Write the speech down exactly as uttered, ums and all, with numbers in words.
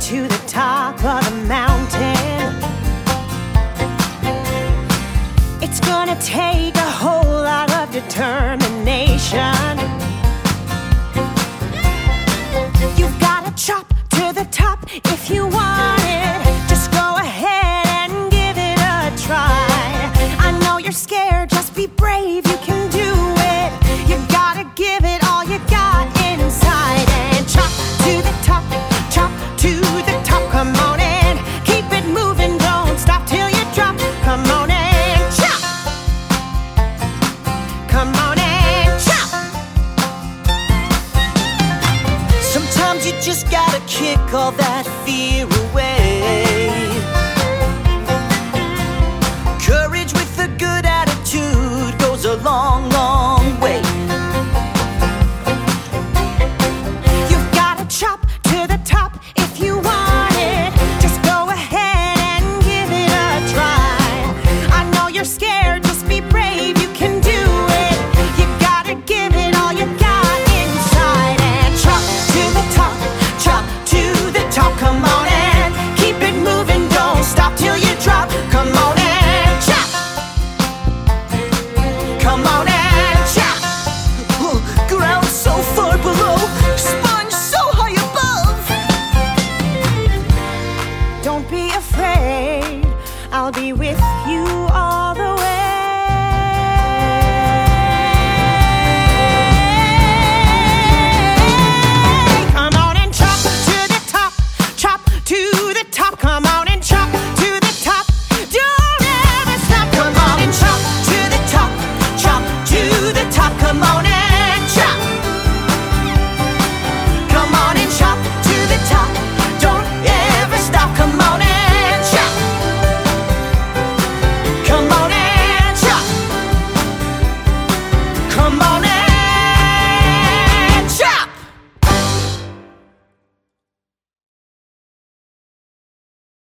to the top of the mountain. It's gonna take a whole lot of determination. You've gotta chop to the top if you want it. Just go ahead and give it a try. I know you're scared, just be brave, you can do